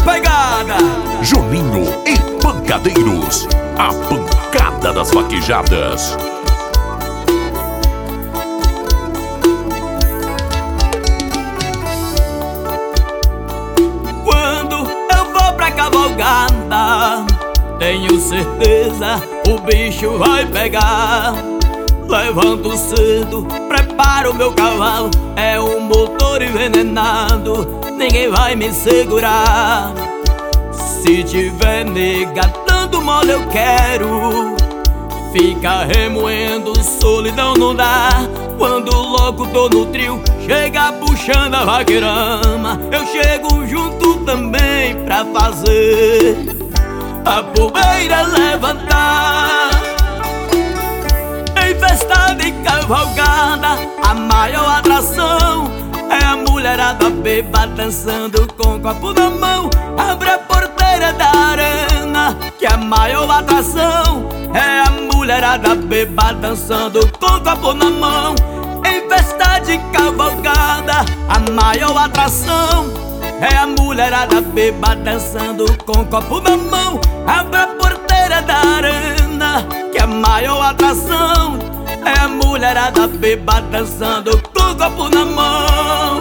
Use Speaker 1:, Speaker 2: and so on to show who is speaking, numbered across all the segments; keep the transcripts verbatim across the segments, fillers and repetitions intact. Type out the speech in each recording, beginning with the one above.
Speaker 1: pegada.
Speaker 2: Juninho e Pancadeiros, a pancada das vaquejadas.
Speaker 1: Quando eu vou pra cavalgada, tenho certeza o bicho vai pegar. Levanto cedo, preparo meu cavalo, é um motor envenenado, ninguém vai me segurar. Se tiver nega dando mole eu quero, fica remoendo, solidão não dá. Quando logo tô no trio, chega puxando a vaqueirama, eu chego junto também pra fazer a poeira levantar. Em festa de cavalgada, a maior atração é a mulherada beba dançando com o copo na mão. Abre a porteira da arena, que a maior atração é a mulherada beba dançando com o copo na mão. Em festa de cavalgada, a maior atração é a mulherada beba dançando com o copo na mão. Abre a porteira da arena, que a maior atração é a mulherada beba dançando com o copo na mão.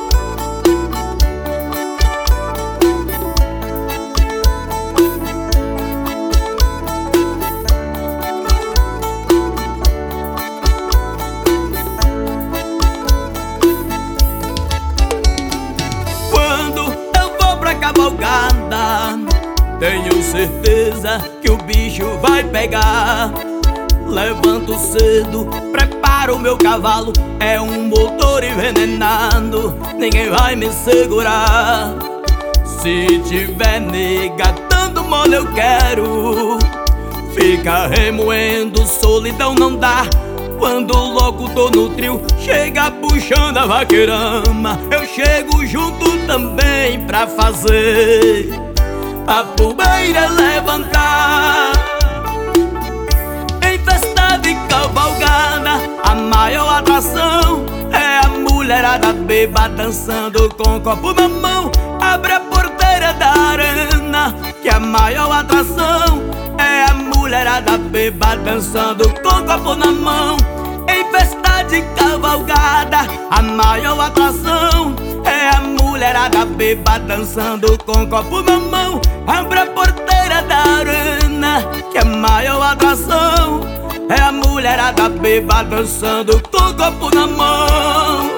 Speaker 1: Cavalgada, tenho certeza que o bicho vai pegar. Levanto cedo, preparo meu cavalo, é um motor envenenado, ninguém vai me segurar. Se tiver nega dando mole eu quero, fica remoendo, solidão não dá. Quando logo tô no trio, chega puxando a vaqueirama, eu chego junto também pra fazer a poeira levantar. Em festa de cavalgada, a maior atração é a mulherada beba dançando com o copo na mão. Abre a porteira da arena, que a maior atração é a mulherada beba dançando com o copo na mão. Em festa de cavalgada, a maior atração é a mulherada beba dançando com o copo na mão. Abre a porteira da arena, que a maior atração é a mulherada beba dançando com o copo na mão.